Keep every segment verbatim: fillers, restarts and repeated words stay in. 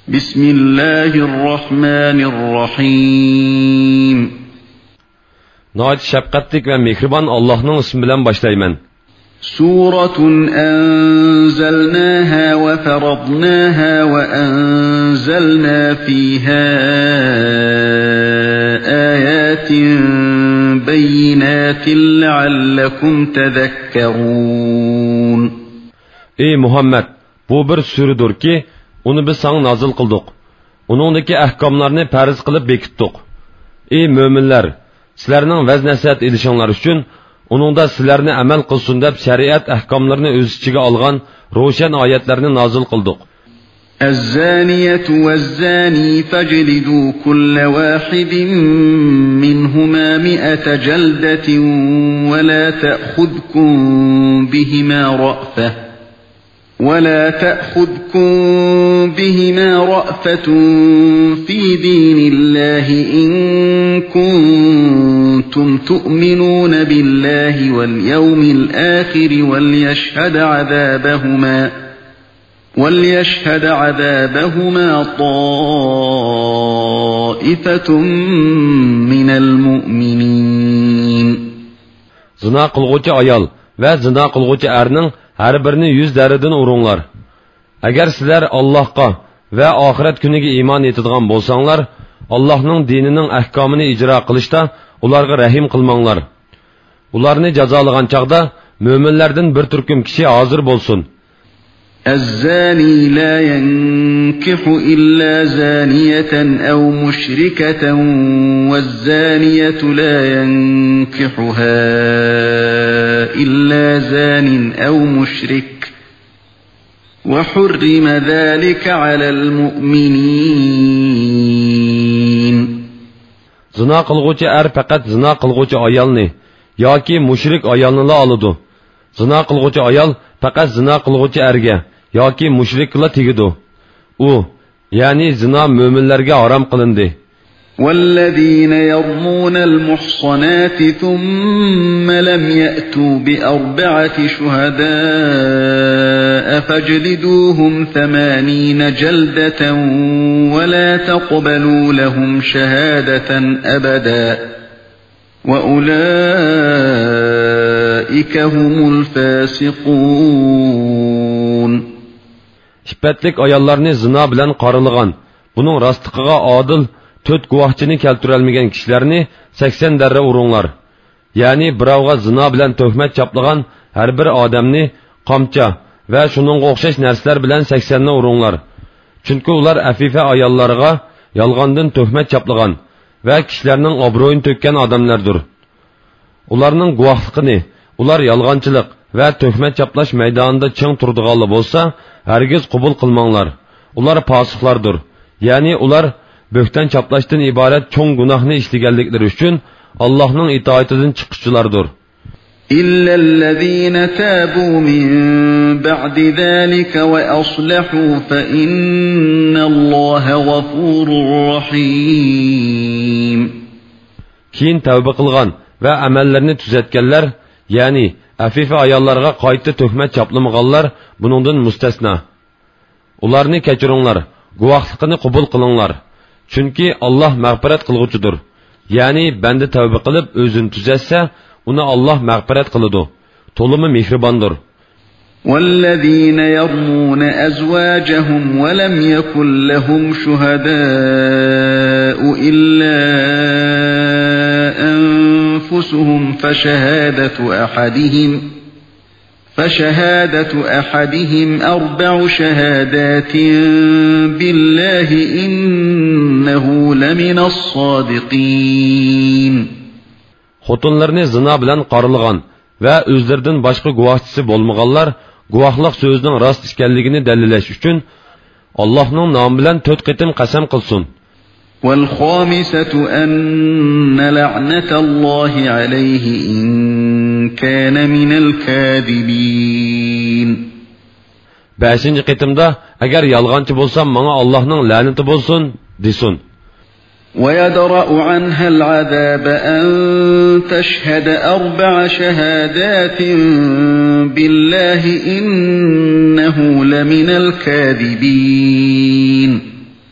Bismillahirrahmanirrahim. Nəhayət şəfqətlik və mehriban Allah'ın ismi bilan başlayman. Suratun anzalnaha ve faradnaha ve anzalna fiha ayatin beyinatin leallekum tezekkerun. Ey Muhammed, bu bir sürüdür ki, onu biz sana nazil kıldık. Onundaki ahkamlarını farz kılıp bekittik. Ey müminler, sizlerinin vez nasihat edişinler için, onunda sizlerini amel kılsın deb şeriat ahkamlarını öz içine algan roşan ayetlerini nazil kıldık. الزانية والزاني فاجلدوا كل واحد منهما مئة جلدة ولا تأخذكم بهما رأفة ولا تأخذكم بهما رأفة في دين الله إن كنتم تؤمنون بالله واليوم الآخر وليشهد عذابهما وليشهد عذابهما طائفة من المؤمنين. Zina qılğucu ayal ve zina qılğucu erning her birini yüz dərədən urunlar. Əgər sizlər Allahqa və ahiret günüge iman etadigan bolsanlar, Allah'ın dininin ahkamını icra qilishda ularga rahim qilmanglar. Ularni jazolagan chaqda müminlerden bir türküm kişi hazır bolsun. الزاني لا ينكح إلا زانية أو مشركة والزانية لا ينكحها إلا زان أو مشرك وحرم ذلك على المؤمنين. Zina qılğucu er faqat zina qılğucu ayalni yoki mushrik ayalni la alıdı. Zina qılğucu ayal faqat zina qılğucu erge yoki mushrikla tegidu. U, yani zina müminlerge haram qılındı. والذين يرمون المحصنات ثم لم يأتوا بأربعة شهداء فاجلدوهم ثمانين جلدة ولا تقبلوا لهم شهادة أبدا وأولئك هم الفاسقون. İpetlik ayallarını zina bilen qarılıgan, bunun rastlıqıga adil Töt guvahçını keltürelmegen kişilerini seksen derre urunlar. Yani biravga zina bilen töhmet çaplagan her bir adamni qamça ve şunun oxşaş nersler bilen seksenine urunlar. Çünkü ular afife ayallarga yalgandın töhmet çaplagan ve kişilerinin obroyun tökken adamlardır. Ularının guvahlıqını, ular yalgançılık ve töhmet çaplaş meydanında çıng turduğalı bolsa, hergiz qubul qılmanglar. Ular pasıqlardır. Yani ular böhten çaplaştın ibaret çoğun günahını işlegenlikleri için Allah'ın itaatidin çıkışçılardır. İllellezîne tâbû min ba'di zâlike ve aslahû fe innallâhe gafûrur rahîm. Keyin tövbe kılgan ve amellerini tüzetkenler, yani afife ayallarga qayta töhmet çaplamıganlar bunundan müstesna. Ularni keçiringlar, guvahlıqını qubul qılinglar. Çünkü Allah mağfiret kılgıcıdır. Yani bende tövbe kılıp özünü tüzetse, ona Allah mağfiret kılıdı. Tolumu mihribandır. وَالَّذ۪ينَ يَرْمُونَ أَزْوَاجَهُمْ وَلَمْ يَكُنْ لَهُمْ شُهَدَاءُ إِلَّا أَنفُسُهُمْ فَشَهَادَةُ أَحَدِهِمْ فشهادة أحدهم أربع شهادات بالله إنه لمن الصادقين. Xotunlarını zina bilen qarılgan ve özlerden başka guvahçısı bolmaganlar guvahlık sözünün rast işkenligini delilleş üçün Allah'ın namı bilen töt qitim qasam qılsın. وَالْخَامِسَةُ أَنَّ لَعْنَةَ اللّٰهِ عَلَيْهِ إِنْ كَانَ مِنَ الْكَاذِبِينَ. Beşinci qitimda, eğer yalgancı bolsam bana Allah'ın laneti bolsun, desin. وَيَدْرَأُ عَنْهَا الْعَذَابَ أَنْ تَشْهَدَ أَرْبَعَ شَهَادَاتٍ بِاللّٰهِ إِنَّهُ لَمِنَ الْكَاذِبِينَ.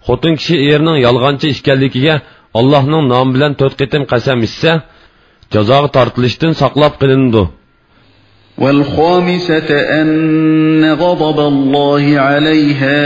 xotin kishi erining yolg'onchi ekanligiga Allohning nomi bilan to'rt qitim qasam ichsa, jazoga tortilishdan saqlab qilinadi. والخامسة أن غضب الله عليها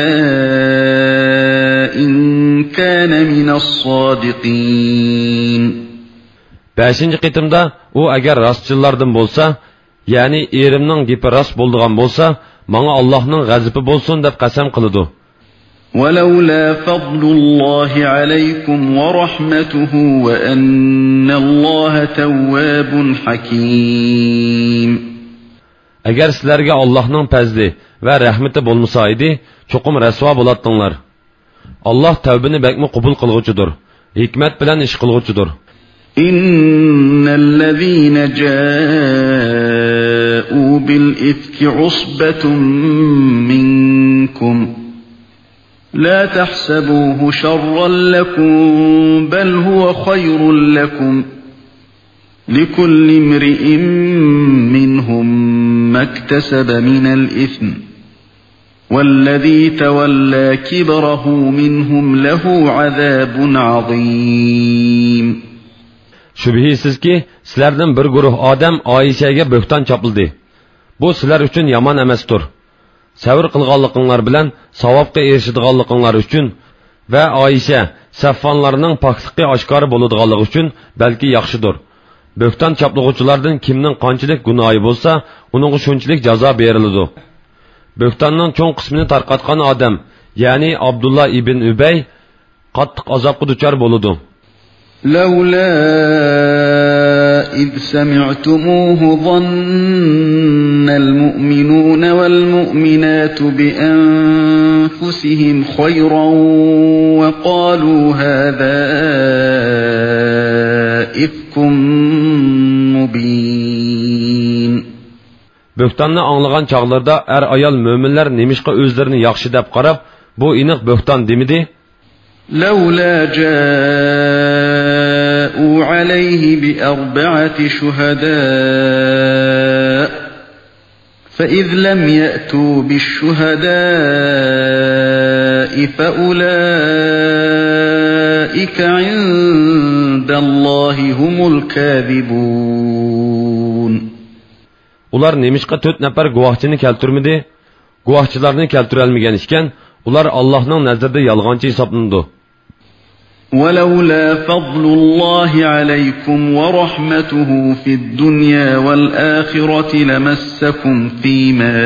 إن كان من الصادقين. beshinchi qitimda u agar rostchilardan bo'lsa, ya'ni erimning gapi rost bo'ldigan bo'lsa, menga Allohning g'azabi bo'lsin deb qasam qiladi. ولولا فضل الله عليكم ورحمته وأن الله تواب حكيم. agar sizlarga Allohning fazli va rahmati bo'lmasa edi, cho'qim rasvo bo'lardinglar. Alloh tavbini bakmi qabul qilg'uchidir, hikmat bilan ish qilg'uchidir. innallazina ja'u bil ifki usbatun minkum la tahsabuhu sharran lakum bal huwa khayrun lakum لكل امرئ منهم ما اكتسب من الإثم والذي تولى كبره منهم له عذاب عظيم. Shubhisizki, sizlardan bir guruh odam Oyishaga bo'xton chopildi. Bu sizlar uchun yomon emasdir. Savr qilganliginglar bilan savobga erishadiganliginglar uchun va Oyisha Saffonlarning pokligi oshkora bo'ladiganligi uchun balki yaxshidir. Bo'xton choplug'uvchilardan kimning qanchalik gunohi bo'lsa, uningga shunchalik jazo beriladi. Bo'xtonning cho'ng qismini tarqatgan odam, ya'ni Abdullah ibn Ubay qattiq azobga duchor bo'ladi. لولا إذ سمعتموه ظن المؤمنون والمؤمنات بأنفسهم خيرا وقالوا هذا إفك مبين. Bo'xtonni anglagan chaqlarda er ayol mo'minlar nemishqa o'zlarini yaxshi deb qarab, bu aniq bo'xton demidi? لولا جاءوا عليه بأربعة شهداء فإذ لم يأتوا بالشهداء فأولئك عند الله هم الكاذبون. Ular nemishqa to'rt nafar guvohchini keltirmidi? Guvohchilarni keltirolmagan ekan, ular Allohning nazarida yolg'onchi hisoblanadi. ولولا فضل الله عليكم ورحمته في الدنيا والآخرة لمسكم فيما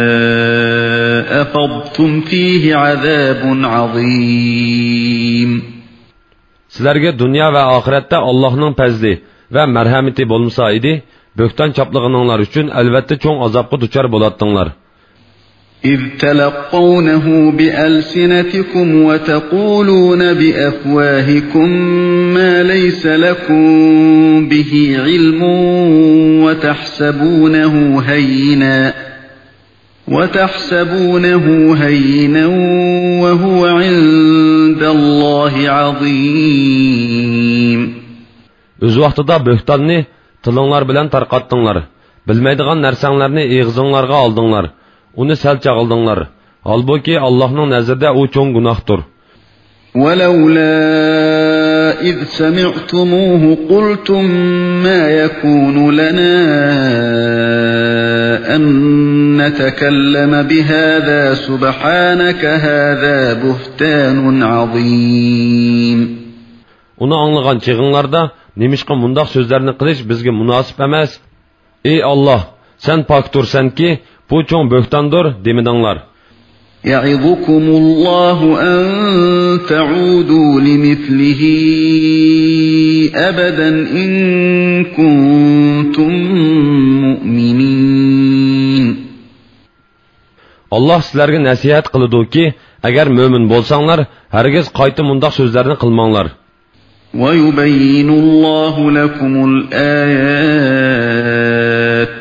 أفضتم فيه عذاب عظيم. Sizlarga dunyo va oxiratda Allohning fazli va marhamati bo'lmasa edi, bo'xton choplag'inglar uchun albatta cho'ng azobga duchor bo'lardinglar. إذ تلقونه بألسنتكم وتقولون بأفواهكم ما ليس لكم به علم وتحسبونه هينا وتحسبونه هينا وهو عند الله عظيم. Öz vaqtida bo'xtonni tilinglar bilan tarqatdinglar. Bilmaydigan narsanglarni eg'zinglarga oldinglar. Uni sal chaqildinglar. Halbuki Allohning nazarida u cho'ng gunohdir. ولولا إذ سمعتموه قلتم ما يكون لنا أن نتكلم بهذا سبحانك هذا بهتان عظيم. Uni anglagan çığınlarda nemishqa mundaq sözlerini qilish bizga munosib emas. Ey Allah, sen poktursan ki bu cho'ng bo'xtondir demidinglar. يعظكم الله أن تعودوا لمثله أبدا إن كنتم مؤمنين. Allah sizlarga nasihat qiladi-ki, agar mo'min bo'lsanglar, hargiz qayta mundaq so'zlarni qilmanglar. ويبين الله لكم الآيات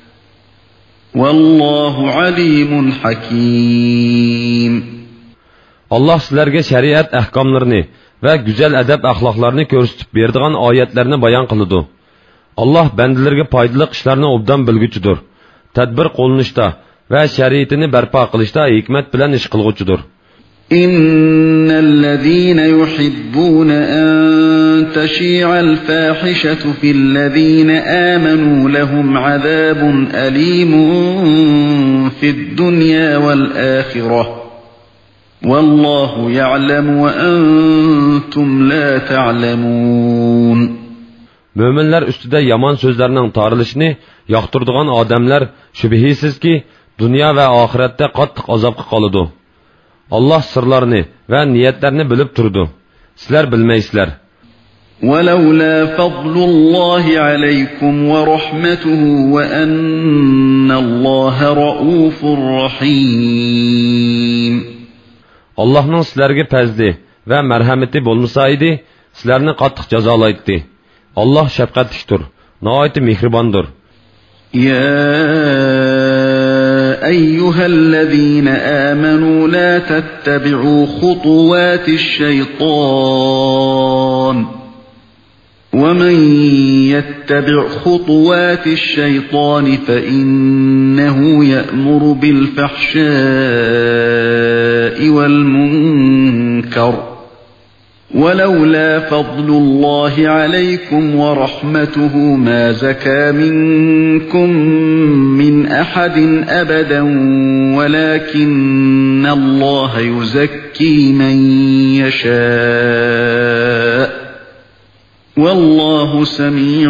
والله عليم حكيم. Allah sizlarga shariat ahkomlarini va go'zal adab axloqlarni ko'rsatib beradigan oyatlarni bayon qiladi. Allah bandalarga foydali ishlarni obdan bilguchidir. Tadbir qo'llanishda va shariatini barpo qilishda hikmat bilan ish qilguchidir. إن الذين يحبون أن تشيع الفاحشة في الذين آمنوا لهم عذاب أليم في الدنيا والآخرة والله يعلم وأنتم لا تعلمون. Müminler üstüde yaman sözlerinin tarılışını yaktırdıgan adamlar şübihisiz ki dünya ve ahirette qattiq azapqa qalıdı. Allah sırlarını ve niyetlerini bilip durdu. Sizler bilmeysizler. وَلَوْلَا فَضْلُ اللّٰهِ عَلَيْكُمْ وَرَحْمَتُهُ وَأَنَّ اللّٰهَ رَؤُوفٌ رَحِيمٌ. Allah'ın sizlerge fazli ve merhameti bolmasaydı, sizlerini qattiq jazolaydi. Allah şefqatlidir, nihayet mehribandır. يا أيها الذين آمنوا لا تتبعوا خطوات الشيطان ومن يتبع خطوات الشيطان فإنه يأمر بالفحشاء والمنكر ولولا فضل الله عليكم ورحمته ما زكى منكم من أحد أبدا ولكن الله يزكي من يشاء والله سميع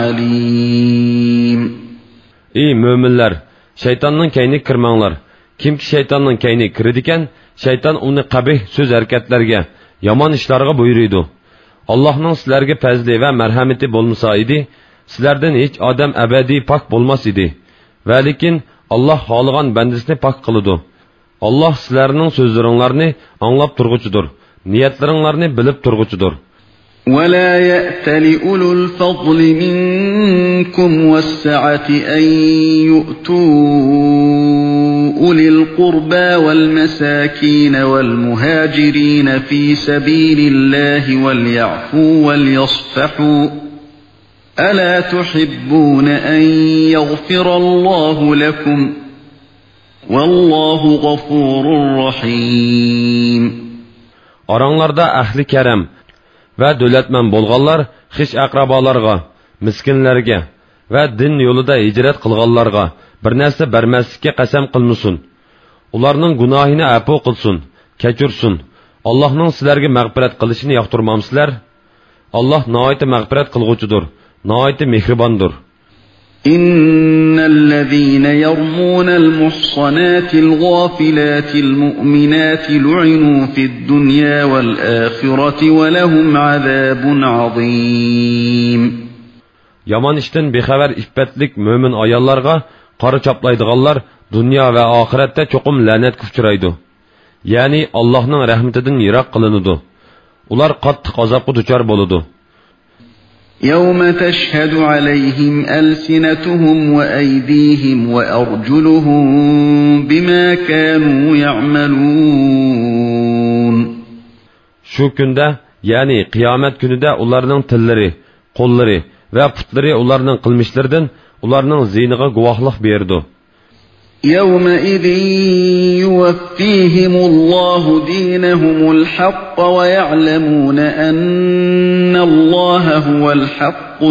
عليم. Ey müminler, şeytanın keyni kirmanglar. Kimki şeytanın keyni kirdiken, şeytan onu qabih söz hareketlerge, yaman işlarga buyuruydu. Allah'ın sizlerge fazli ve merhameti bolmasa idi, sizlerden hiç adam ebedi pak bolmas idi. Ve lekin Allah halıgan bendisini pak kılıdı. Allah sizlerinin sözlerinlerini anlap turgucudur, niyetlerini bilip turgucudur. وَلَا يَأْتَلِ أُولُو الْفَضْلِ مِنْكُمْ وَالسَّعَةِ أَنْ يُؤْتُوا أُولِي الْقُرْبَى وَالْمَسَاكِينَ وَالْمُهَاجِرِينَ فِي سَبِيلِ اللَّهِ وَلْيَعْفُوا وَلْيَصْفَحُوا أَلَا تُحِبُّونَ أَنْ يَغْفِرَ اللَّهُ لَكُمْ وَاللَّهُ غَفُورٌ رَحِيمٌ. Aranlarda ahli kerem ve dövletmen bolğanlar hiç akrabalarga, miskinlerge ve din yolunda hicret kılganlarga bir narsa bermeslikka qasam qilmasin. Ularning gunohini afu qilsin, kechirsin. Allohning sizlarga mag'firat qilishini yoqtirmamsizlar? Allah nihoyat mag'firat qilguvchidir, nihoyat mehribondir. إن الذين يرمون المحصنات الغافلات المؤمنات لعنوا في الدنيا والآخرة ولهم عذاب عظيم. Yaman işten bexabar iffetlik mümin ayollarga qora chaplaydiganlar dunyo va oxiratda cho'qim la'natga uchraydi. Ya'ni Allohning rahmatidan yiroq qilinadi. Ular qattiq azobga duchor bo'ladi. يوم تشهد عليهم ألسنتهم وأيديهم وأرجلهم بما كانوا يعملون. Şu günde, yani kıyamet günüde onların tilleri, kolları ve putları onların kılmışlardan onların zihniga guvahlık berdi. يومئذ يوفيهم الله دينهم الحق ويعلمون أن الله هو الحق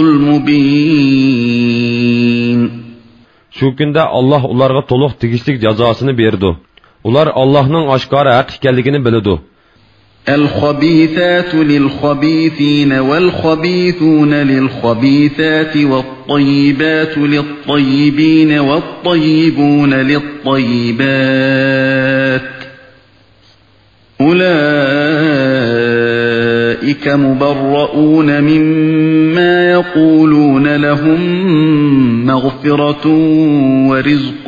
المبين. Şu günde Allah onlarga toluq tegishlik jazosini berdi. Ular Allah'ның aşkara haq ekanligini biladi. الخبيثات للخبيثين والخبيثون للخبيثات والطيبات للطيبين والطيبون للطيبات أولئك مبرؤون مما يقولون لهم مغفرة ورزق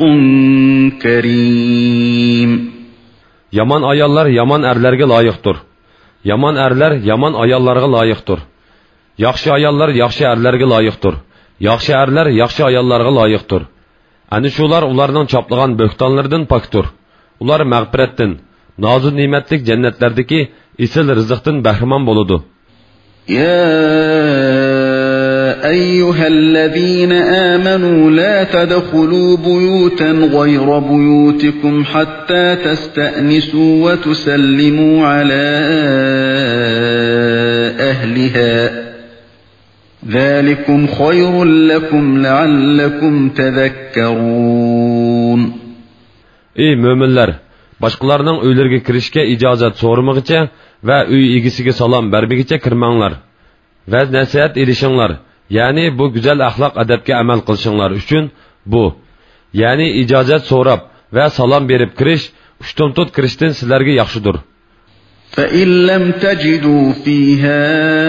كريم. Yaman ayollar yaman erlerge layıqdır. Yaman erler yaman ayollarga layıqdır. Yaxshi ayollar yaxshi erlerge layıqdır. Yaxshi erler yaxshi ayollarga layıqdır. Ani şular ularning çaplagan böhtanlardan pakdır. Ular mag'firatdan, nozu ne'matlik jannatlardagi isil rizqdan bahramon bo'ladi. Ya أيها الذين آمنوا لا تدخلوا بيوتا غير بيوتكم حتى تستأنسوا وتسلموا على أهلها ذلكم خير لكم لعلكم تذكرون. Ey müminler! Başqalarının öylərə kirişkə icazət sormağıca və öy egisigə salam verməgiçə kirmanglar. Və nəsihət edişinglar, yəni bu güzel əxlaq ədəbə əməl qılışinglar üçün bu, yəni icazət sorab və salam verib kiriş, ushtumtut kirishdən sizlərə yaxşıdır. فَإِن لَّمْ تَجِدُوا فِيهَا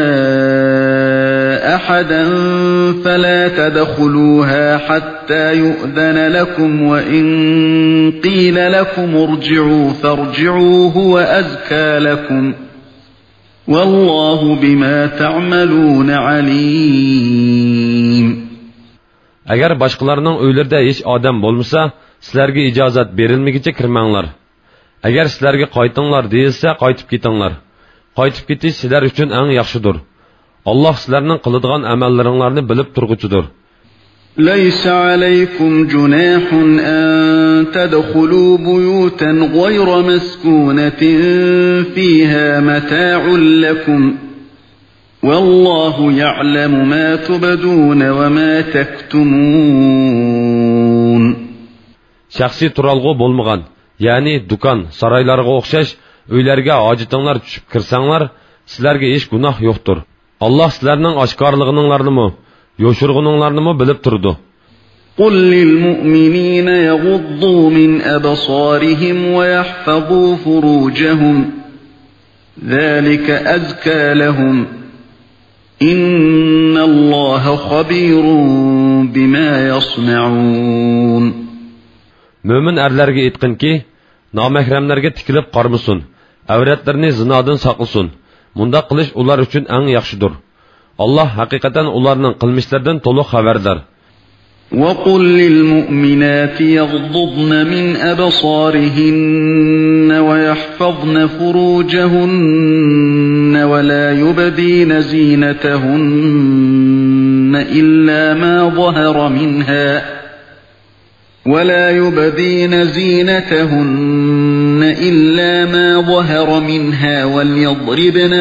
أَحَدًا فَلَا تَدْخُلُوهَا حَتَّى يُؤْذَنَ لَكُمْ وَإِن قِيلَ لَكُمْ ارْجِعُوا فَارْجِعُوا هُوَ أَزْكَى لَكُمْ وَاللَّهُ بِمَا تَعْمَلُونَ عَلِيمٌ. Əgər başqalarının öylərdə heç adam bolmasa, sizlərə icazət verilməgiçə kirmanglar. Əgər sizlərə qaytыңlar deyilsə, qaytıb ketinglar. Qaytıb ketiş sizlər üçün ən yaxşıdır. Allah sizlərinin qıladigan əməllərinizləri bilib turğucudur. لَيْسَ عَلَيْكُمْ جُنَاحٌ أَن تَدْخُلُوا بُيُوتًا غَيْرَ مَسْكُونَةٍ فِيهَا مَتَاعٌ لَكُمْ وَاللَّهُ يَعْلَمُ مَا تُبْدُونَ وَمَا تَكْتُمُونَ. Şəxsi turalğı bolmağan, yəni dukan, saraylarga oxşaş öylərə hacıtınlar düşüb kirsanglar, sizlərə heç günah yoxdur. Allah sizlərinin aşkarlığınlarını, yoşurğunlarını bilib turdu. قُلْ لِلْمُؤْمِنِينَ يَغُضُّوا مِنْ أَبْصَارِهِمْ وَيَحْفَظُوا فُرُوجَهُمْ ذَلِكَ أَزْكَى لَهُمْ إِنَّ اللَّهَ خَبِيرٌ بِمَا يَصْنَعُونَ. Mömin ərlərə etqin ki, naməhrəmlərə tikilib qarmısın, əvrətlərini zinadan saqlısın. Munda qilish ular üçün ən yaxşıdır. Allah haqiqatan ularning qilmishlaridan to'liq xabardor. وَقُلْ لِلْمُؤْمِنَاتِ يَغْضُضْنَ مِنْ أَبْصَارِهِنَّ وَيَحْفَظْنَ فُرُوجَهُنَّ وَلَا يُبْدِينَ زِينَتَهُنَّ إِلَّا مَا ظَهَرَ مِنْهَا ولا يبدين زينتهن إلا ما ظهر منها وليضربن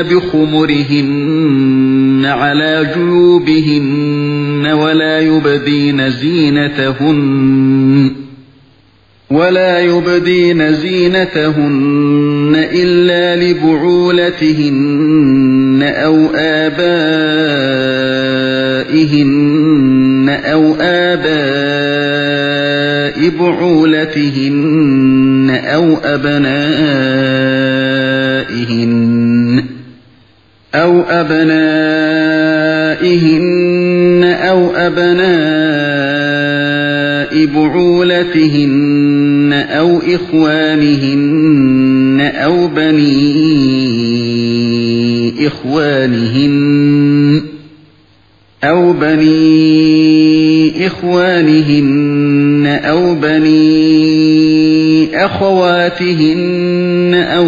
بخمرهن على جيوبهن ولا يبدين زينتهن ولا يبدين زينتهن إلا لبعولتهن أو آبائهن أو آباء بعولتهن أو أبنائهن أو أبنائهن أو أبناء بعولتهن أو إخوانهن أو بني إخوانهن أو بني إخوانهن أو بني أخواتهن أو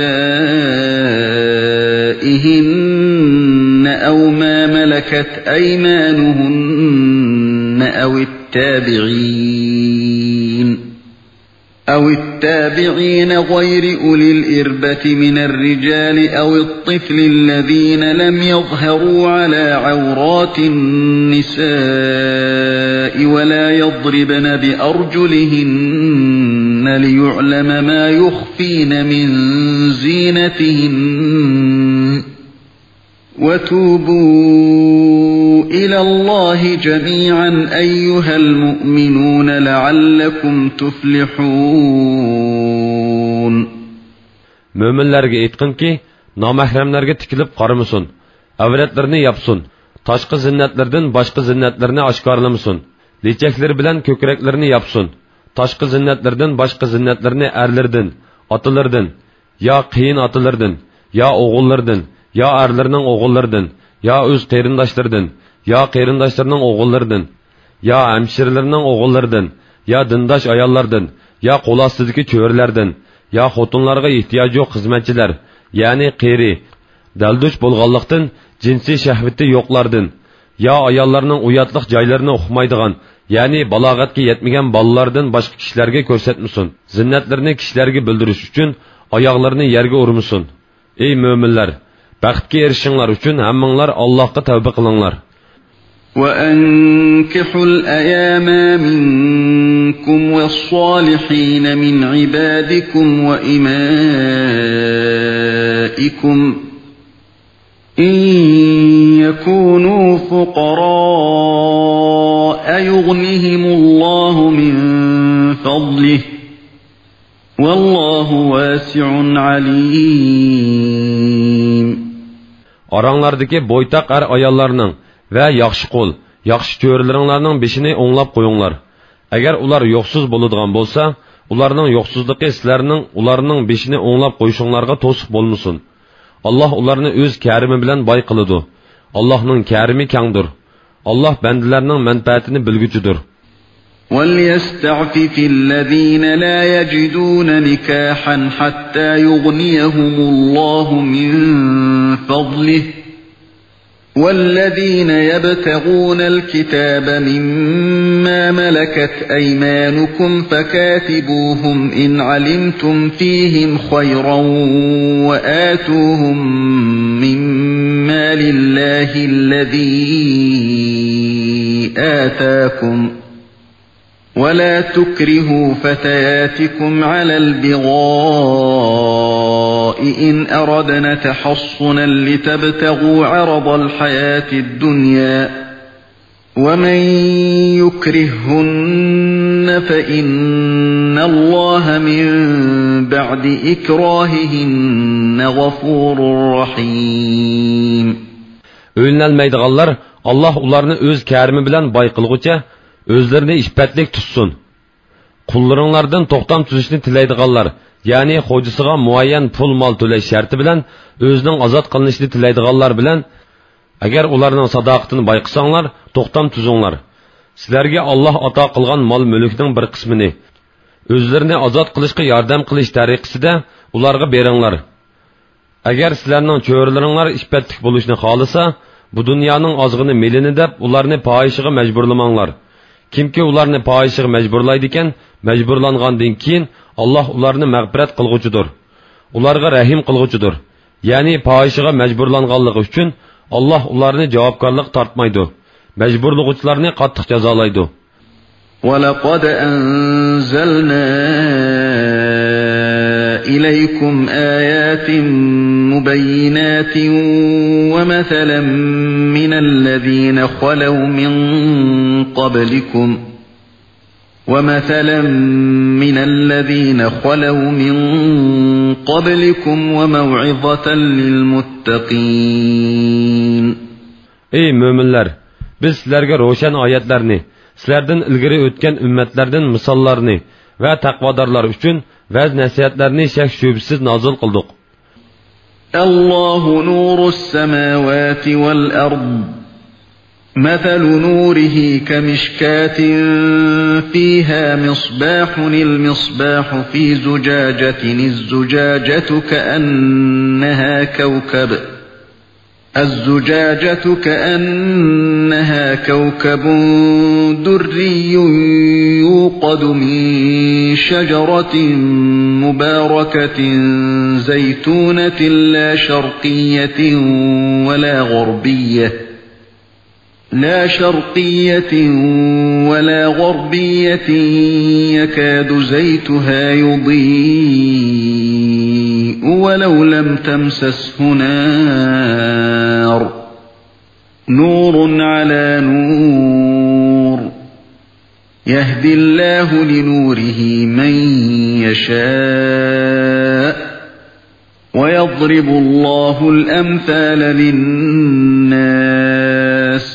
نسائهن أو ما ملكت أيمانهن أو التابعين أو التابعين غير أولي الإربة من الرجال أو الطفل الذين لم يظهروا على عورات النساء ولا يضربن بأرجلهن ليعلم ما يخفين من زينتهن وتوبوا إلى الله جميعا أيها المؤمنون لعلكم تفلحون. Möminlərə etqin ki, namahrəmlərə tikilib qarımısın, əvrətlərini yapsın, taşqı zinnətlərdən başqa zinnətlərini aşkarlamasın, lecəkləri bilən kökürəklərini yapsın, taşqı zinnətlərdən başqa zinnətlərini ərlərdən, atılardan, ya qiyin atılardan, ya oğullardan, ya ərlərinin oğullardan, ya öz qeyrindaşlardan, ya qeyrindaşlarının oğullardan, ya həmşirlərinin oğullardan, ya dindaş ayallardan, ya qol astidagi cho'rlardan, ya xotinlarga ehtiyoj yo'q xizmatchilar, ya'ni qeyri, daldush bo'lganlikdan, jinsiy shahvati yo'qlardan, yo ayollarning uyatliq joylarini uqmaydigan, ya'ni balog'atga yetmagan bolalardan boshqa kishilarga ko'rsatmasin. Zinnatlarini kishilarga bildirish uchun oyoqlarini yerga urmasin. Ey mo'minlar, baxtga erishinglar uchun hammanglar Allohga tavba qilinglar. وأنكحوا الأيام منكم والصالحين من عبادكم وإمائكم إن يكونوا فقراء يغنهم الله من فضله والله واسع عليم. Aranglardaki boytaq er ayollarning ve yaxshi qo'l, yaxshi cho'rilaringlarning beshini o'nglab qo'yinglar. Agar ular yo'qsiz bo'ladigan bo'lsa, ularning yo'qsizligi sizlarning ularning beshini o'nglab qo'yishinglarga to'siq bo'lmasin. Alloh ularni o'z karimi bilan boy qiladi. Allohning karimi kengdir. Alloh bandalarning manfaatini bilguchidir. وَلْيَسْتَعْفِفِ الَّذِينَ لَا يَجِدُونَ نِكَاحًا حَتَّى يُغْنِيَهُمُ اللَّهُ مِنْ فَضْلِهِ والذين يبتغون الكتاب مما ملكت أيمانكم فكاتبوهم إن علمتم فيهم خيرا وآتوهم مما لله الذي آتاكم ولا تكرهوا فتياتكم على البغاء إن أردنا تحصنا لتبتغوا عرض الحياة الدنيا ومن يكرههن فإن الله من بعد إكراههن غفور رحيم. Öğünelmeydiğanlar Allah onlarını öz kərimi bilen bay qılğıca özlerini işbətlik tutsun. Qullarınlardan toxtam tuzishni tilaydiganlar, ya'ni xo'jasiga muayyan pul mol to'lash sharti bilan o'zining ozod qilinishini tilaydiganlar bilan agar ularning sadoqatini bayqisanglar, to'xtam tuzinglar. Sizlarga Alloh ato qilgan mol mulkning bir qismini o'zlarini ozod qilishga yordam qilish tariqasida ularga beringlar. Agar sizlarning cho'rilaringlar ishbətlik bo'lishni xolasa, bu dunyoning ozg'ini melini deb ularni fohishiga majburlamanglar. Kimki ularni fohishiga majburlaydi ekan, majburlangandan keyin Alloh ularni mag'firat qilg'uchidir. Ularga rahim qilg'uchidir. Ya'ni fohishiga majburlanganligi uchun Alloh ularni javobgarlik tortmaydi. Majburlug'uchilarni qattiq jazolaydi. وَلَقَدْ أَنزَلْنَا إِلَيْكُمْ آيَاتٍ مُبَيِّنَاتٍ وَمَثَلًا مِنَ الَّذِينَ خَلَوْا مِنْ قَبْلِكُمْ وَمَثَلًا مِنَ الَّذِينَ خَلَوْا مِنْ قَبْلِكُمْ وَمَوْعِظَةً لِلْمُتَّقِينَ. Ey müminler! Biz sizlerge roşan ayetlerini, sizlerden ilgiri ötken ümmetlerden misallarını ve takvadarlar üçün vəz nəsiyyətlərini şək şübhəsiz nazil qıldıq. Allahu nurus semavati vel ard. مثل نوره كمشكاة فيها مصباح المصباح في زجاجة الزجاجة كأنها كوكب الزجاجة كأنها كوكب دري يوقد من شجرة مباركة زيتونة لا شرقية ولا غربية لا شرقية ولا غربية يكاد زيتها يضيء ولو لم تمسسه نار نور على نور يهدي الله لنوره من يشاء ويضرب الله الأمثال للناس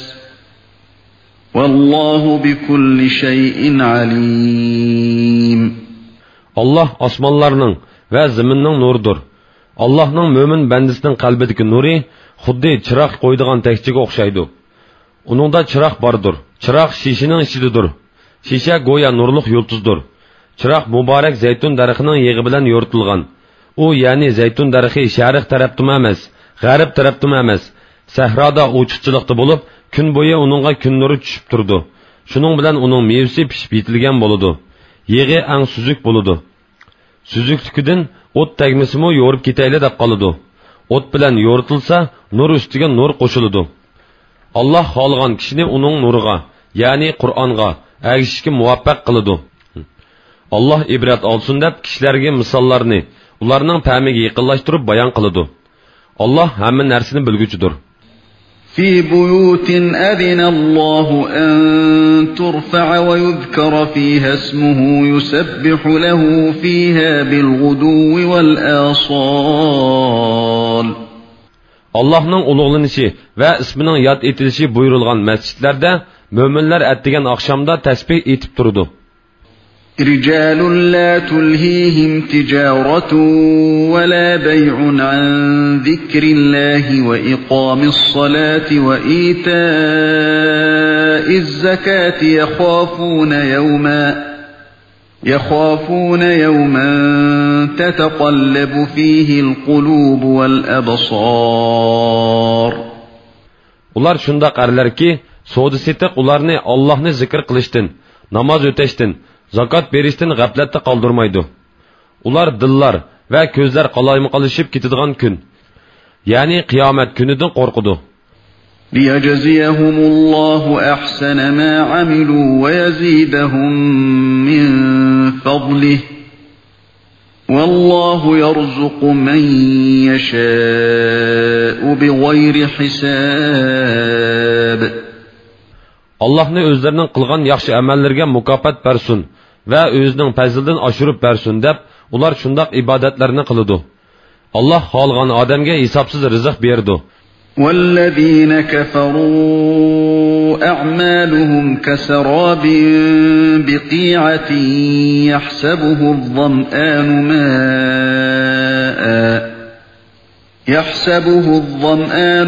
والله بكل شيء عليم. Allah osmonlarning va zaminning nuridir. Allohning mo'min bandasining qalbidagi nuri xuddi chiroq qo'ydigan tekchiga o'xshaydi. Uningda chiroq bordir. Chiroq shishining ichidadir. Shisha go'yo nurliq yulduzdir. Chiroq muborak zaytun daraxining yig'i bilan yo'ritilgan. U ya'ni zaytun daraxi sharq tarafdan emas, g'arb tarafdan emas, sahroda o'chiqchilikda bo'lib, kun bo'yi uningga kun nuri tushib turdi. Shuning bilan uning mevasi pishib yetilgan bo'ladi. Yig'i ang suzuk bo'ladi. Suzukligidan o't tagmisimi yo'rib ketayli deb qoladi. O't bilan yo'ritilsa, nur ustiga nur qo'shiladi. Allah xohlagan kishini uning nuriga, ya'ni Qur'onga ergishishga muvaffaq qiladi. Allah ibrat olsun deb kishilarga misollarni, ularning fahmiga yaqinlashtirib bayon qiladi. Allah hamma narsani bilguchidir. في بيوت أذن الله أن ترفع ويذكر فيها اسمه يسبح له فيها بالغدو والآصال. Allah'ның ulug'lanishi va ismining yod etilishi buyurilgan masjidlarda mo'minlar atdigan oqshomda tasbih etib turdi. رجال لا تلهيهم تجارة ولا بيع عن ذكر الله وإقام الصلاة وإيتاء الزكاة يخافون يوما يخافون يوما تتقلب فيه القلوب والأبصار. Ular shundaq arlarki, savdo setiq ularni Allohni zikr qilishdan, namoz o'tashdan, zakot berishdan g'aflatda qoldirmaydi. Ular dillar va ko'zlar qaloymiqalashib ketadigan kun, ya'ni qiyomat kunidan qo'rqidi. ليجزيهم الله أحسن ما عملوا ويزيدهم من فضله والله يرزق من يشاء بغير حساب. Allah'ni özlerinin qilgan yaxshi amallarga mukofot bersin va o'zining fazlidan oshirib bersin deb ular shundaq ibodatlarni qiladi. Allah xohlagan odamga hisobsiz rizq berdi. والذين كفروا أعمالهم كسراب بقيعة يحسبه الظمآن ماء يحسبه الظمآن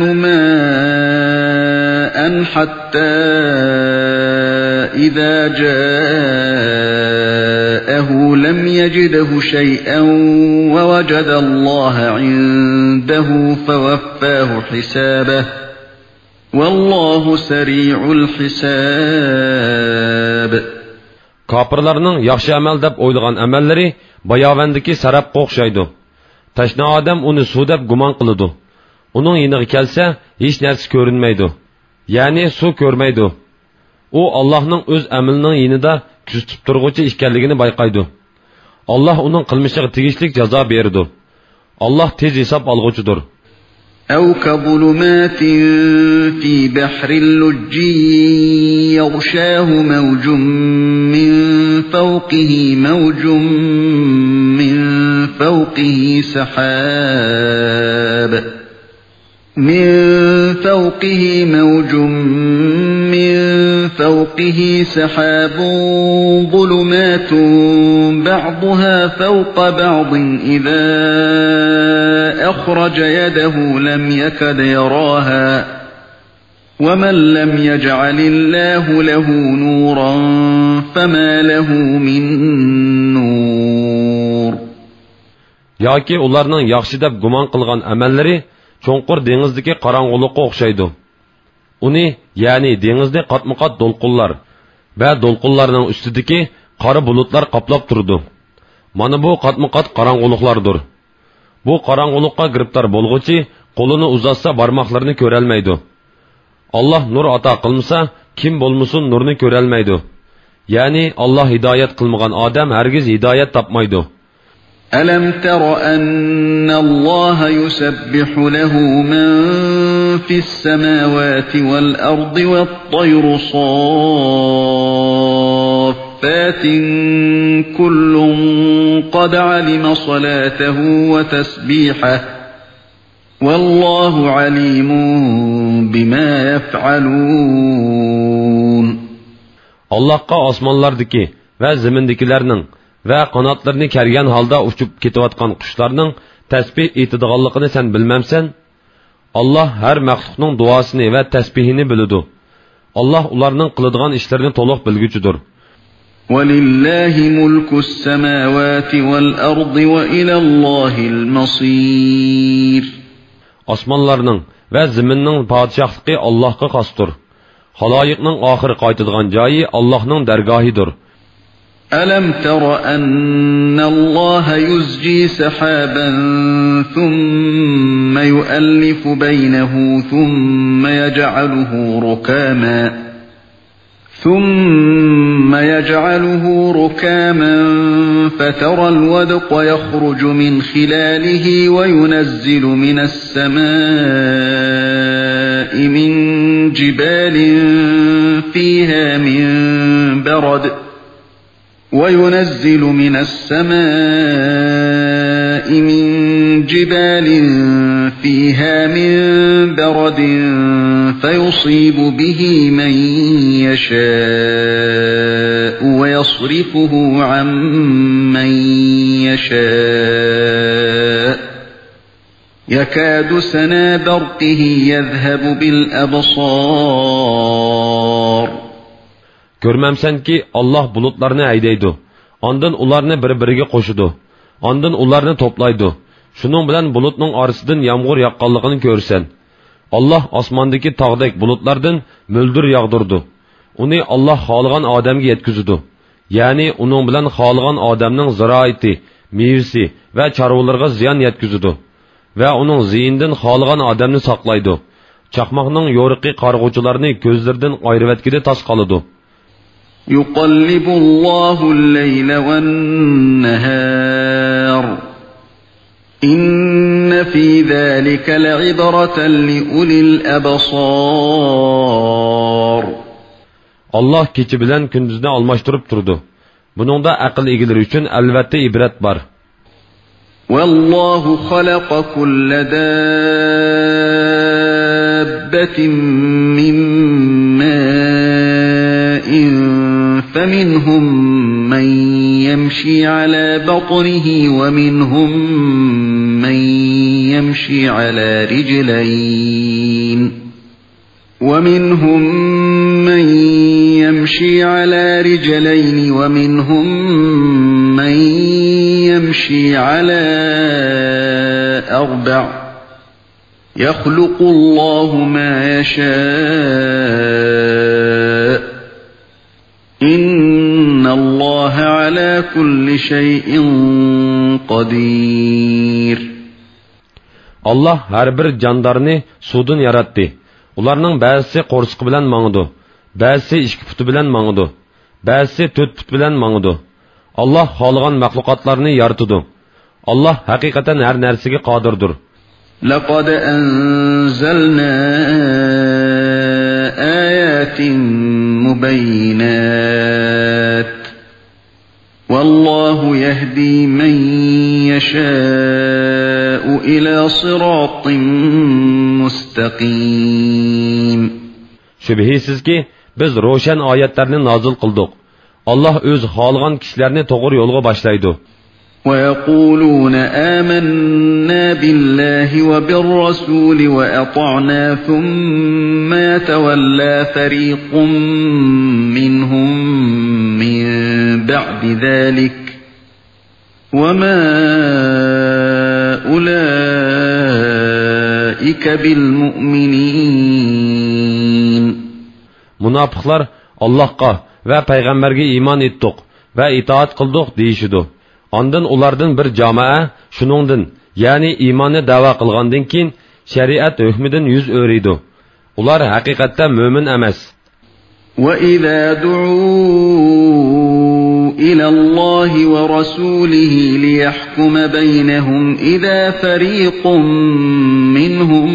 ماء حتى إذا جاءه لم يجده شيئا ووجد الله عنده فوفاه حسابه والله سريع الحساب. Kapırlarının yaxşı əməl dəb oylagan əməlləri bayavəndiki sarabqa oxşaydı. Tashna odam uni suv deb gumon qiladi. Uning yiniga kelsa, hech narsa ko'rinmaydi. Ya'ni suv ko'rmaydi. U Allohning o'z amalining yinida kuzatib turg'uvchi ekanligini bayqaydi. Alloh uning qilmishiga tegishli jazo berdi. Alloh tez hisob olg'uchidir. أو كظلمات في بحر اللجي يغشاه موج من فوقه موج من فوقه سحاب من فوقه موج من فوقه سحاب ظلمات بعضها فوق بعض إذا أخرج يده لم يكد يراها ومن لم يجعل الله له نورا فما له من نور. Yoki ularning yaxshi deb gumon qilgan amallari cho'nqur dengizdagi qorong'ulikqa o'xshaydi. Uni, ya'ni dengizni qatma-qat do'lqinlar va do'lqinlarning ustidagi qora bulutlar qoplab turdi. Mana bu qatma-qat qorong'uliklardir. Bu qorong'ulikqa giribtor bo'lg'uchi qo'lini uzatsa barmoqlarini ko'ra olmaydi. Alloh nur ato qilmasa, kim bo'lmasin nurni ko'ra olmaydi. Ya'ni Alloh hidoyat qilmagan odam hargiz hidoyat topmaydi. ألم تر أن الله يسبح له من في السماوات والأرض والطير صافات كل قد علم صلاته وتسبيحه والله عليم بما يفعلون. Allahqa osmonlardagi va zamindagilarning va qanotlarini kergan holda uchib ketayotgan qushlarning tasbih etadiganligini sen bilmamsan? Allah har maxluqning duosini va tasbihini biladi. Allah ularning qiladigan ishlarini to'liq bilguchidir. وَلِلَّهِ مُلْكُ السَّمَاوَاتِ وَالْأَرْضِ وَإِلَى اللَّهِ الْمَصِيرُ. Osmonlarning va zaminning podshohligi Allohga xosdir. Xaloyiqning oxiri qaytadigan joyi Allohning dargohidir. ألم تر أن الله يزجي سحابا ثم يؤلف بينه ثم يجعله ركاما ثم يجعله ركاما فترى الودق يخرج من خلاله وينزل من السماء من جبال فيها من برد وينزل من السماء من جبال فيها من برد فيصيب به من يشاء ويصرفه عن من يشاء يكاد سنا برقه يذهب بالأبصار. Görmemsen ki Allah bulutlarını haydaydı. Ondan ularını bir-biriga qo'shidi. Ondan ularni toplaydi. Şunun bilan bulutning orasidan yomg'ir yoqqanligini ko'rsan. Allah osmondagi tog'dek bulutlardan mo'ldir yog'dirdi. Uni Allah xohlagan odamga yetkazdi. Ya'ni uning bilan xohlagan odamning ziroati, mevasi va chorvalarga ziyon yetkazdi. Va uning ziyindan xohlagan odamni saqlaydi. Chaqmoqning yo'riqi qarg'uvchilarni ko'zlaridan ayirib tas qoladi. يقلب الله الليل والنهار إن في ذلك لعبرة لأولي الأبصار. Allah keçi bilan kunduzni almashtirib turdi. Buningda aql egalari uchun albatta ibrat bor. والله خلق كل دابة من ماء فمنهم من يمشي على بطنه ومنهم من يمشي على رجلين ومنهم من يمشي على رجلين ومنهم من يمشي على أربع يخلق الله ما يشاء إن الله على كل شيء قدير. Allah har bir jondarni suvdan yaratdi. Ularning ba'zisi qo'rsqi bilan mangidi, ba'zisi ikki puti bilan mangidi, ba'zisi to'rt put bilan mangidi. Allah xohlagan mahluqotlarni yaratdi. Allah haqiqatan har narsaga qodirdir. لقد أنزلنا آيات مبينات والله يهدي من يشاء إلى صراط مستقيم. Şübhisiz ki biz roşan ayetlerini nazil kıldık. Allah öz xalğan kişilerini doğru yolga başlaydı. وَيَقُولُونَ آمَنَّا بِاللَّهِ وَبِالرَّسُولِ وَأَطَعْنَا ثُمَّ يَتَوَلَّى فَرِيقٌ مِّنْهُمْ مِّن بَعْدِ ذَلِكَ وَمَا أُولَٰئِكَ بِالْمُؤْمِنِينَ. Münafıklar Allah'a ve Peygamberge iman ettik ve itaat kıldık deyişidu. Ondan ulardan bir jamoa shuningdan, ya'ni iymonni da'vo qilgandan keyin shariat hukmidan yuz o'riydi. Ular haqiqatda mo'min emas. وَإِذَا دُعُوا إِلَى اللَّهِ وَرَسُولِهِ لِيَحْكُمَ بَيْنَهُمْ إِذَا فَرِيقٌ مِّنْهُمْ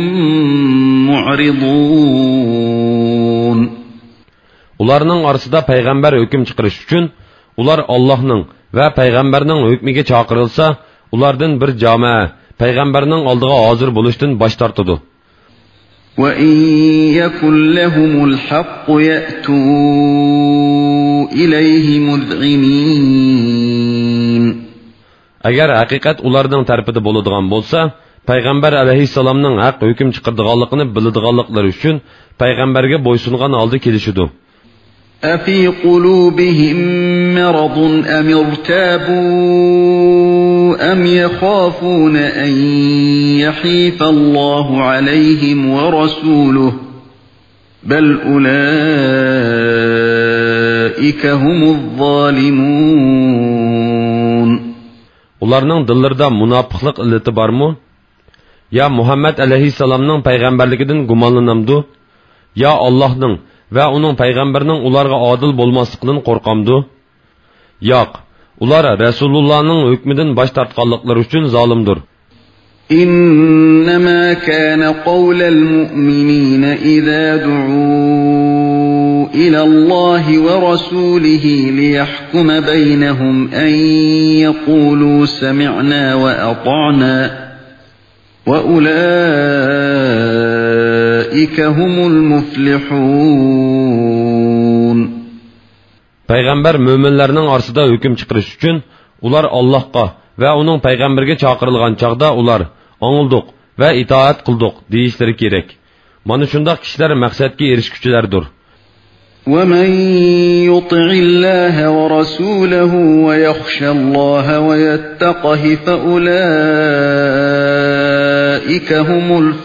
مُعْرِضُونَ. Ularning orasida payg'ambar hukm chiqarish uchun ular Allohning va payg'ambarning hukmiga chaqirilsa, ulardan bir jamoa payg'ambarning oldiga hozir bo'lishdan bosh tortadi. وَإِن يَكُن لَّهُمُ الْحَقُّ يَأْتُوا إِلَيْهِ مُذْعِنِينَ. Agar haqiqat ularning tarafida bo'ladigan bo'lsa, payg'ambar alayhissalomning haq hukm chiqardiganligini biladiganliklari uchun payg'ambarga bo'ysungan holda kelishidi. أَفِي قُلُوبِهِم مَّرَضٌ أَمِ ارْتَابُوا أم يخافون أن يحيف الله عليهم ورسوله بل أولئك هم الظالمون. Ularning dillarida munofiqlik illati bormi? Ya Muhammad alayhissalomning payg'ambarligidan gumonlanamdu? Ya Allohning va uning payg'ambarining ularga odil bo'lmasligidan qo'rqamdu? Yo'q, ular Rasulullohning hukmidan bosh tortganliklari uchun zolimdir. إنما كان قول المؤمنين إذا دعوا إلى الله ورسوله ليحكم بينهم أن يقولوا سمعنا وأطعنا وأولئك هم المفلحون. Peygamber müminlerinin arsıda hüküm çıkarış için ular Allah'a ve onun peygamberge çağırılgan çağda ular anıldık ve itaat kıldık deyişleri gerek. Mana şundaq kişiler maksatga erişküçülerdir. وَمَنْ يُطِعِ اللَّهَ وَرَسُولَهُ وَيَخْشَ اللَّهَ وَيَتَّقْهِ فَأُولَئِكَ هُمُ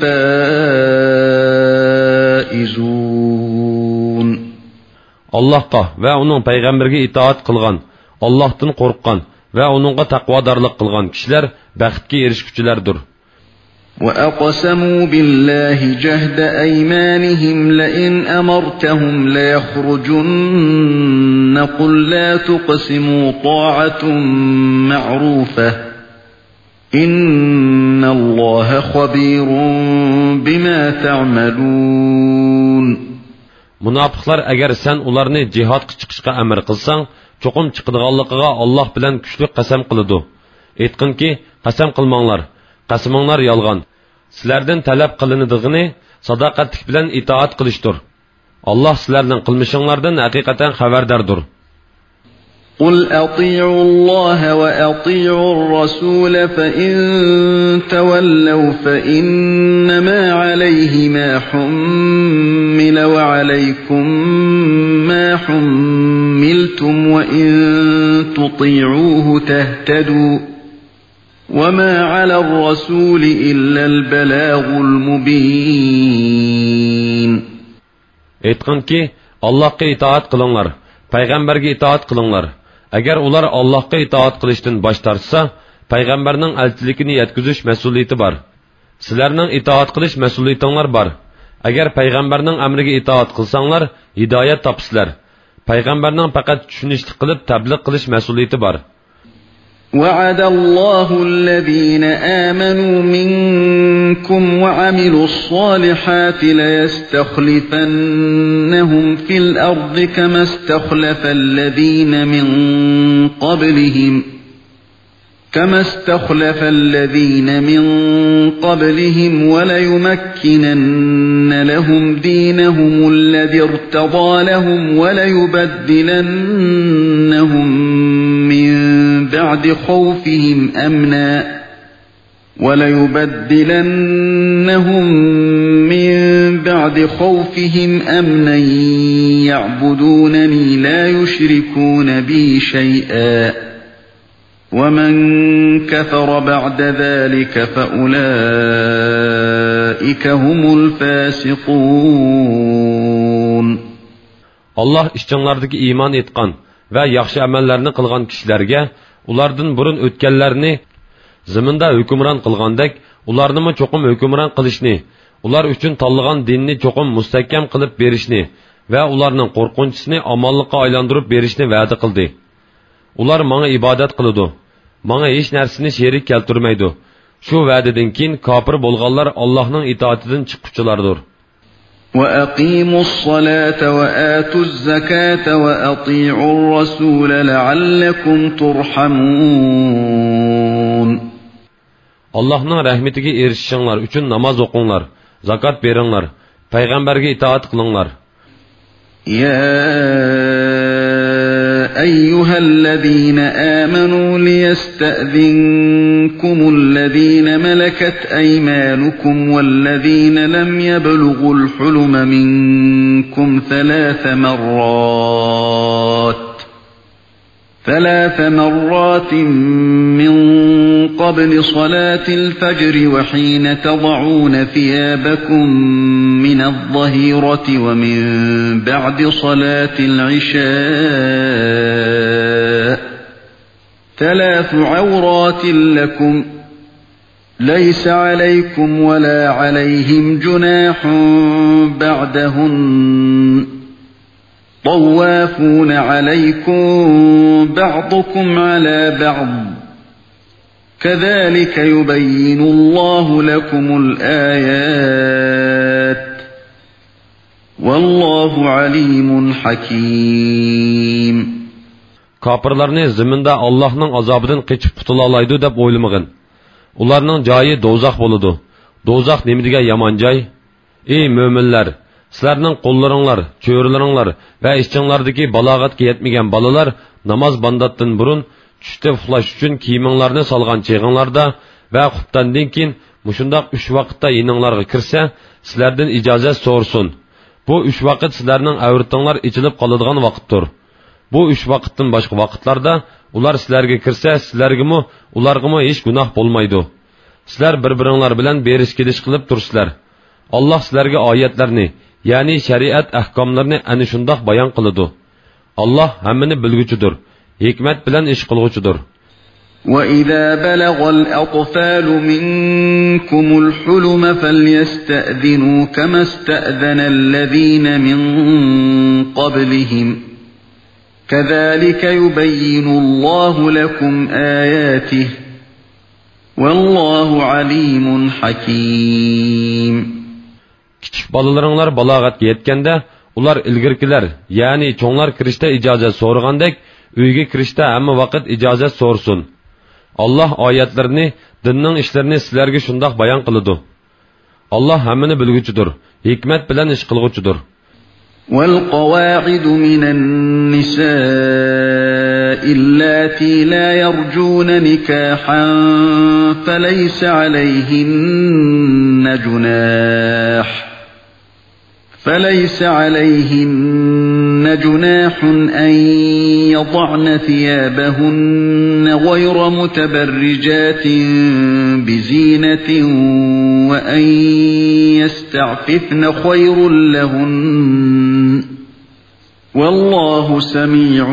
الْفَائِزُونَ. Allah'a ve onun peygamberge itaat kılgan, Allah'tan korkkan ve onunla takvadarlık kılgan kişiler bəxtke erişküçülerdir. وَأَقْسَمُوا بِاللَّهِ جَهْدَ أَيْمَانِهِمْ لَئِنْ أَمَرْتَهُمْ لَيَخْرُجُنَّ قُلْ لَا تُقْسِمُوا طَاعَةٌ مَعْرُوفَةٌ إِنَّ اللَّهَ خَبِيرٌ بِمَا تَعْمَلُونَ. Münafıqlar eğer sen ularını cihatga chiqishga amr qilsang, cho'qim chiqadiganligiga Allah bilan kuchli qasam qiladi. Aytqinki, qasam qilmanglar, qasaminglar yolg'on. Sizlardan talab qilinadiganini sadoqatlik bilan itoat qilishdir. Allah sizlarning qilmishinglardan haqiqatan xabardordir. قُلْ أَطِيعُوا اللَّهَ وَأَطِيعُوا الرَّسُولَ فَإِن تَوَلَّوْا فَإِنَّمَا عَلَيْهِ مَا حُمِّلَ وَعَلَيْكُمْ مَا حُمِّلْتُمْ وَإِن تُطِيعُوهُ تَهْتَدُوا وَمَا عَلَى الرَّسُولِ إِلَّا الْبَلَاغُ الْمُبِينُ. Aytqinki, Allah'a itaat qilinglar. Peygamberge itaat kılınlar. Eğer ular Allah'a itaat kılıştın baş tartsa, Peygamberinin elçilikini yetkizüş mesuliyeti var. Sizlerinin itaat kılış mesuliyetinler var. Eğer Peygamberinin emrige itaat kılsanlar, hidayet tapsızlar. Peygamberinin fakat düşünüşlük kılıp tebliğ kılış mesuliyeti var. وَعَدَ اللَّهُ الَّذِينَ آمَنُوا مِنكُمْ وَعَمِلُوا الصَّالِحَاتِ لَيَسْتَخْلِفَنَّهُمْ فِي الْأَرْضِ كَمَا اسْتَخْلَفَ الَّذِينَ مِن قَبْلِهِمْ كَمَا اسْتَخْلَفَ الَّذِينَ مِن قَبْلِهِمْ وَلَيُمَكِّنَنَّ لَهُمْ دِينَهُمُ الَّذِي ارْتَضَىٰ لَهُمْ وَلَيُبَدِّلَنَّهُم مِّن بَعْدِ خَوْفِهِمْ أَمْنًا وَلَيُبَدِّلَنَّهُم مِّن بَعْدِ خَوْفِهِمْ أَمْنًا يَعْبُدُونَنِي لَا يُشْرِكُونَ بِي شَيْئًا وَمَن كَفَرَ بَعْدَ ذَلِكَ فَأُولَٰئِكَ هُمُ الْفَاسِقُونَ. Allah işçilardaki iman etkan ve yaxşı amellerini kılgan kişilerge, ulardan burun ötkenlerini ziminde hükümran kılgandek, ularını mı çokum hükümran kılışni, ular üçün tallıgan dinini çokum müstehkem kılıp berişni ve ularının korkunçisini amallıqa aylandırıp berişni vədi kıldı. Ular bana ibadet kılıdı, bana hiç nersini şerik keltirmeydi. Şu vədidin kin kapır bolğanlar Allah'ın itaatinden çıkıcılardır. وَأَقِيمُوا الصَّلَاةَ وَآتُوا الزَّكَاةَ وَأَطِيعُوا الرَّسُولَ لَعَلَّكُمْ تُرْحَمُونَ. Allah'ın rahmetine erişişinler üçün namaz okunlar, zakat verinler, peygamberge itaat kılınlar. يَا أَيُّهَا الَّذِينَ آمَنُوا لِيَسْتَأْذِنكُمُ الَّذِينَ مَلَكَتْ أَيْمَانُكُمْ وَالَّذِينَ لَمْ يَبْلُغُوا الْحُلُمَ مِنكُمْ ثَلَاثَ مَرَّاتٍ ثلاث مرات من قبل صلاة الفجر وحين تضعون ثيابكم من الظهيرة ومن بعد صلاة العشاء ثلاث عورات لكم ليس عليكم ولا عليهم جناح بعدهن طوافون عليكم بعضكم على بعض كذلك يبين الله لكم الآيات والله عليم حكيم. Kapırlarını ziminde Allah'ın azabından keçip qutulalaydı deb oylamagın. Ularning joyi do'zax bo'ladi. Do'zax nima degan yomon joy? Ey mo'minlar, sizlarning qo'llaringlar, cho'rilaringlar va ishchinglardagi balog'atga yetmagan bolalar namoz bandatdan burun tushda uxlash uchun kiyiminglarni solgan cheg'inglarda va xuftandan keyin mushundoq uch vaqtda yininglarga kirsa, sizlardan ijozat so'rsin. Bu uch vaqt sizlarning avratinglar ichilib qoladigan vaqtdir. Bu uch vaqtdan boshqa vaqtlarda ular sizlarga kirsa, sizlargami, ulargami hech gunoh bo'lmaydi. Sizlar bir-biringlar bilan berish kelish qilib tursizlar. Alloh sizlarga oyatlarni, ya'ni shariat ahkomlarini ana shundoq bayon qiladi. Alloh hammani bilguchidir, hikmat bilan ish qilguchidir. وَإِذَا بَلَغَ الْأَطْفَالُ مِنكُمُ الْحُلُمَ فَلْيَسْتَأْذِنُوا كَمَا اسْتَأْذَنَ الَّذِينَ مِن قَبْلِهِمْ كَذَلِكَ يُبَيِّنُ اللَّهُ لَكُمْ آيَاتِهِ وَاللَّهُ عَلِيمٌ حَكِيمٌ. Kichik bolalaringlar balog'atga yetganda, ular ilgirkilar, ya'ni cho'nglar kirishda ijozat so'ragandek, uyga kirishda hamma vaqt ijozat so'rsin. Alloh oyatlarini, dinning ishlarini sizlarga shundoq bayon qiladi. Alloh hammani bilguchidir, hikmat bilan ish qilguchidir. والقواعد من النساء اللاتي لا يرجون نكاحا فليس عليهن جناح فليس عليهن جناح أن يضعن ثيابهن غير متبرجات بزينة وأن يستعففن خير لهن والله سميع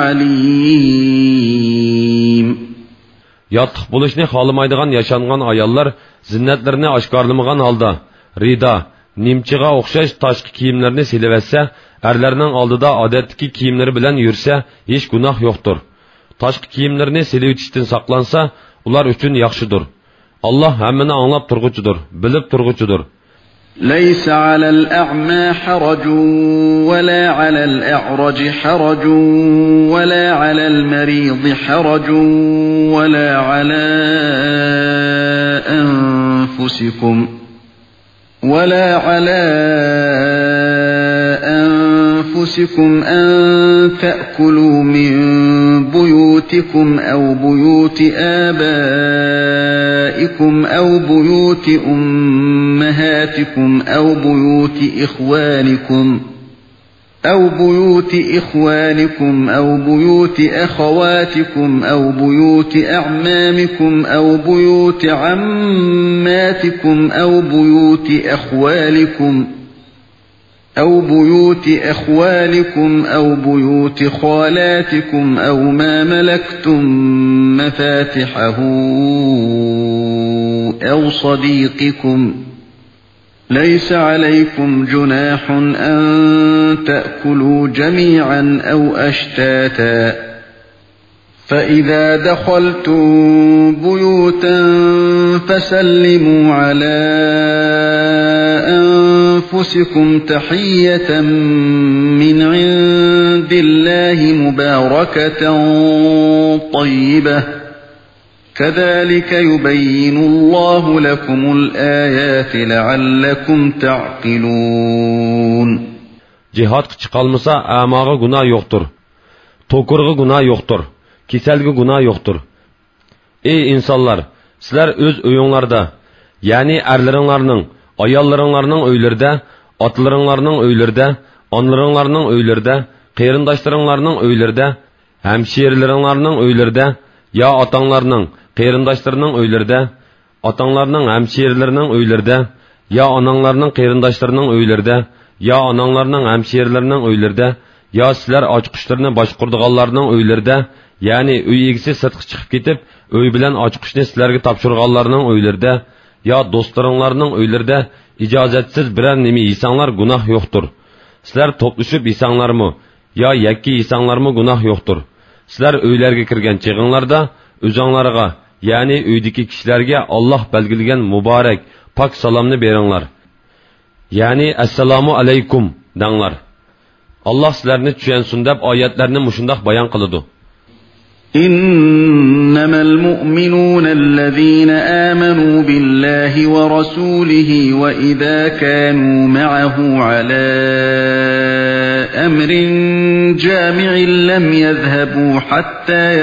عليم. Yatıq buluşni xalamaydigan yaşanğan ayollar zinnetlerini aşkarlamagan halda rida, nimchiga o'xshash tashqi kiyimlarni silaversa, erlarning oldida odatdagi kiyimlari bilan yursa, hech gunoh yo'qdir. Tashqi kiyimlarni silivitishdan saqlansa, ular uchun yaxshidir. Alloh hammani anglab turguchidir, bilib turguchidir. ليس على الأعمى حرج ولا على الأعرج حرج ولا على المريض حرج ولا على أنفسكم ولا على أنفسكم أن تأكلوا من بيوتكم أو بيوت آبائكم أو بيوت أمهاتكم أو بيوت إخوانكم أو بيوت إخوانكم أو بيوت أخواتكم أو بيوت أعمامكم أو بيوت عماتكم أو بيوت أخوالكم أو بيوت أخوالكم أو بيوت خالاتكم أو ما ملكتم مفاتحه أو صديقكم ليس عليكم جناح أن تأكلوا جميعا أو أشتاتا فإذا دخلتم بيوتا فسلموا على أنفسكم تحية من عند الله مباركة طيبة كذلك يبين الله لكم الآيات لعلكم تعقلون. Cihat çıkalmasa amağa günah yoktur. Tokurğa günah yoktur. Keselge günah yoktur. Ey insanlar, sizler öz öyünlarda, yani erlerinlarının, ayallarınlarının öylerdə, atlarınlarının öylerdə, anlarınlarının öylerdə, qeyrindaşlarınlarının öylerdə, hamshirlaringlarning uylarida, yo otanglarning, qarindoshlarning uylarida, otanglarning hamshirlarining uylarida, yo onanglarning qarindoshlarining uylarida, yo onanglarning hamshirlarining uylarida, yo sizlar ochqishlarni boshqurdiganlarning uylarida, ya'ni uy egisi sirtqa chiqib ketib, uy bilan ochqishni sizlarga topshirganlarning uylarida, yo do'stlaringlarning uylarida ijozatsiz biror nima yesanglar gunoh yo'qdir. Sizlar to'plashib yesanglarmi, yo yakki yesanglarmi gunoh yo'qdir. Sizlar uylarga kirgan chig'inglarda o'zinglarga, ya'ni uydagi kishilarga Alloh belgilagan muborak, pok salomni beringlar. Ya'ni assalomu alaykum danglar. Alloh sizlarni tushunsin deb oyatlarni mushundoq bayon qiladi. إنما المؤمنون الذين آمنوا بالله ورسوله وإذا كانوا معه على أمر جامع لم يذهبوا حتى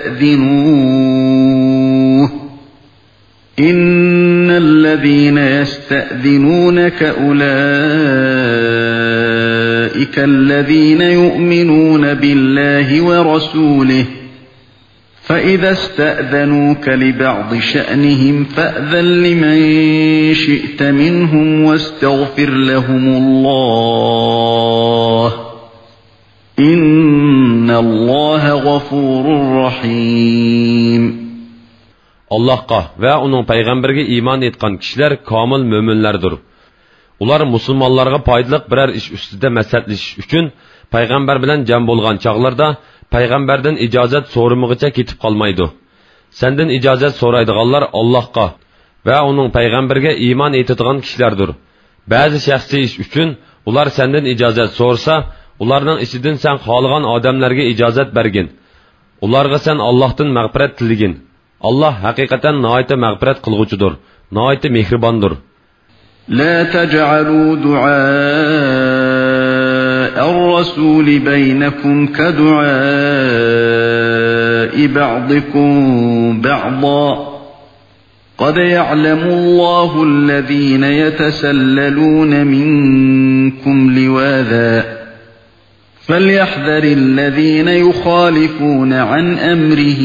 يستأذنوه إن الذين يستأذنونك أولئك الذين يؤمنون بالله ورسوله فإذا استأذنوك لبعض شأنهم فأذن لمن شئت منهم واستغفر لهم الله إن الله غفور رحيم. Allahqa ve onun peygamberge iman etkan kişiler kamil müminlerdir. Ular musulmonlarga foydali birer iş üstüde maslahatlashish uchun payg'ambar bilan jam bo'lgan chaqlarda payg'ambardan ijozat so'ramagicha ketib qolmaydi. Sendan ijozat so'raydiganlar Allohga va uning payg'ambarga iymon etadigan kishilardir. Ba'zi shaxsiy ish uchun ular sendan ijozat so'rsa, ularning ichidan sen xohlagan odamlarga ijozat bergin. Ularga sen Allohdan mag'firat tiligin. Allah haqiqatan nihoyat mag'firat qilguvchidir, nihoyat mehribondir. لا تجعلوا دعاء الرسول بينكم كدعاء بعضكم بعضا قد يعلم الله الذين يتسللون منكم لواذا فليحذر الذين يخالفون عن أمره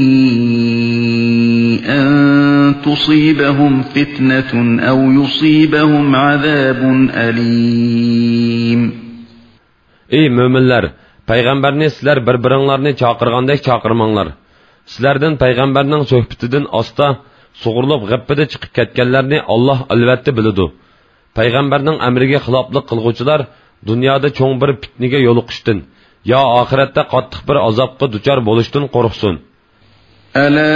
أن تصيبهم فتنة أو يصيبهم عذاب أليم. Ey müminler! Peygamberni sizler bir-biringlarni chaqirgandek chaqirmanglar. Sizlerden peygamberning sohbetidan asta sug'urlab g'appida chiqib ketganlarni Alloh albatta biladi. Peygamberning amriga xiloflik qilguvchilar dunyoda cho'ng bir fitnaga yo'liqishdan yo oxiratda qattiq bir azobga duchor bo'lishdan qo'rqsin. Ala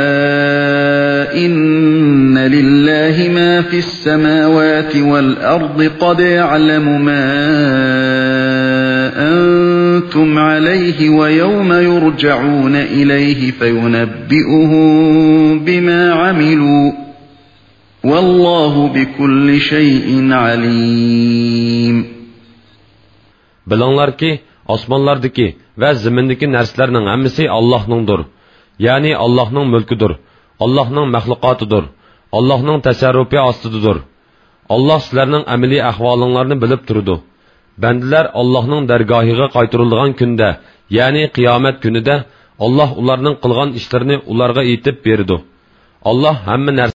inna lillahi ma fis samawati wal ardi qad ya'lamu ma antum alayhi wa yawma yurja'una ilayhi fayunabbi'uhum bima 'amilu wallahu bikulli shay'in alim. Bilinglar ki, osmonlardaki ve zimindeki narsalarning hammasi Allohningdir. Ya'ni Allohning mulkidir. Allohning mahluqotidir. Allohning tasarrufi ostidadir. Alloh sizlarning amaliy ahvolinglarni bilib turadi. Bandalar Allohning dargohiga qaytarilgan kunda, ya'ni qiyomat kunida Alloh ularning qilgan ishlarini ularga aytib beradi. Alloh hamma